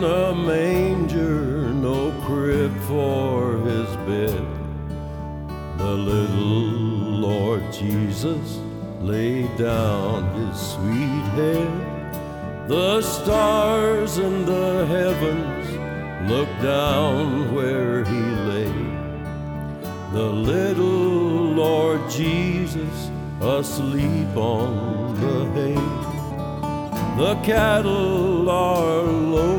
in a manger, no crib for his bed. The little Lord Jesus laid down his sweet head. The stars in the heavens looked down where he lay. The little Lord Jesus asleep on the hay. The cattle are low